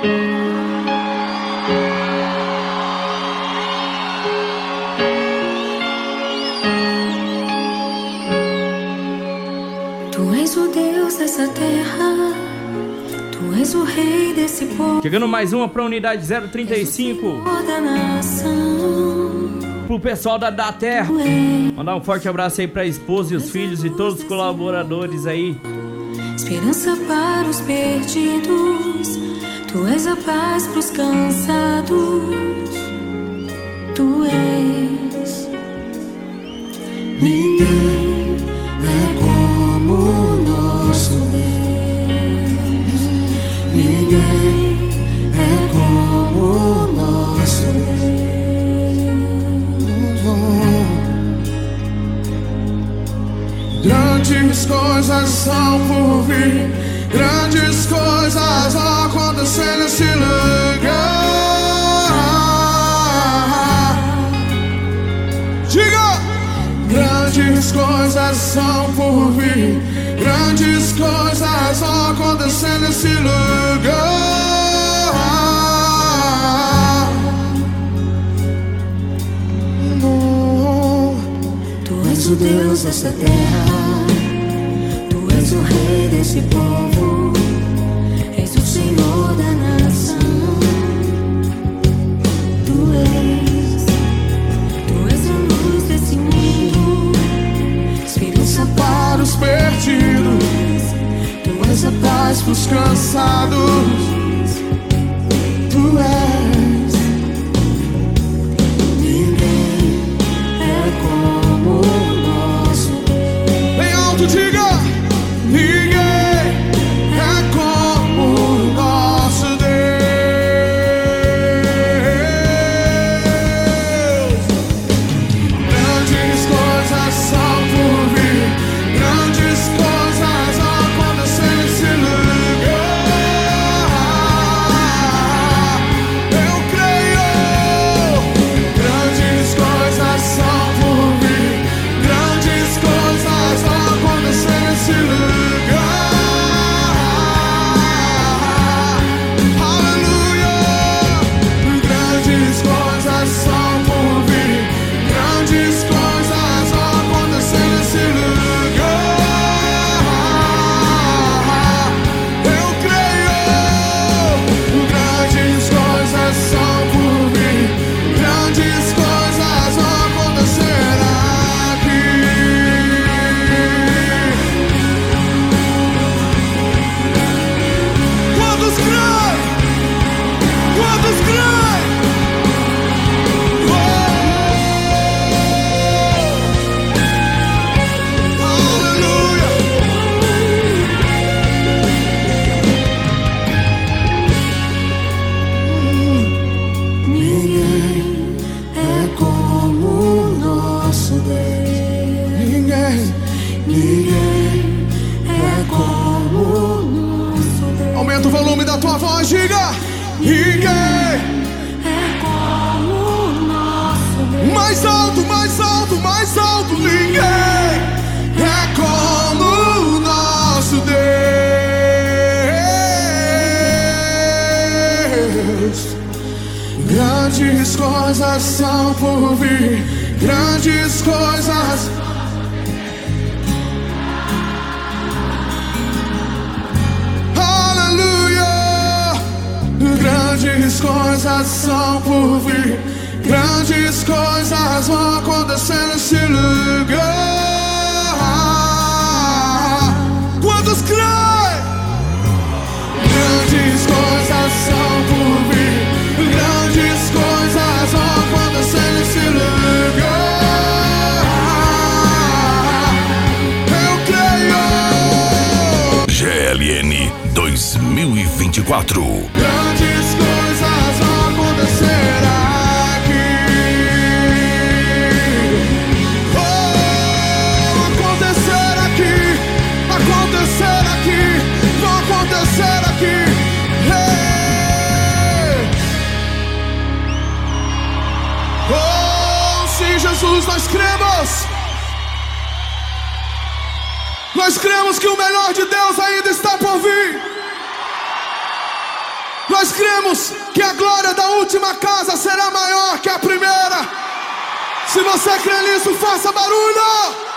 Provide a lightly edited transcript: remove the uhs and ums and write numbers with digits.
Chegando mais uma pra unidade 035. Pro pessoal da Terra. Mandar um forte abraço aí pra esposa e os filhos e todos os colaboradores aí. Esperança para os perdidos, tu és a paz pros cansados. Tu és. Ninguém é como o nosso Deus. Ninguém é como o nosso Deus. Grandes coisas são por vir, grandes coisas acontecendo nesse lugar. Diga! Grandes coisas são por vir, grandes coisas acontecendo nesse lugar. Tu és o Deus dessa terra, tu és o rei desse povo, és o Senhor da nação. Tu és a luz desse mundo, esperança Para os perdidos, tu és a paz pros cansados. Tu és. Ninguém é como o nosso Deus. Bem alto, diga! Ninguém é como o nosso Deus. Grandes coisas são por vir, grandes coisas acontecendo nesse lugar. Eu creio. Grandes coisas são por vir, grandes coisas acontecendo nesse lugar. Aleluia! Grandes coisas são por vir, grandes coisas acontecendo nesse lugar. Eu creio. Grandes coisas são por vir, grandes coisas acontecerão aqui. Quantos creem? Quantos creem? Aleluia! Ninguém é como o nosso Deus. Ninguém é como o nosso Deus. Aumenta o volume da tua voz, diga! Ninguém! É como o nosso Deus. Mais alto, mais alto, mais alto! Ninguém é como o nosso Deus. Grandes coisas são por vir, grandes coisas. Aleluia! Grandes coisas são por vir, grandes coisas vão acontecer nesse lugar. Quantos creem? Grandes coisas são por vir, grandes coisas vão acontecer nesse lugar. Eu creio. GLN 2024. Grandes coisas vão acontecer aqui. Oh, acontecer aqui, acontecer aqui, vão acontecer aqui. Hey. Oh, sim, Jesus, nós cremos. Nós cremos que o melhor de Deus ainda está por vir. Nós cremos que a glória da última casa será maior que a primeira. Se você crê nisso, faça barulho!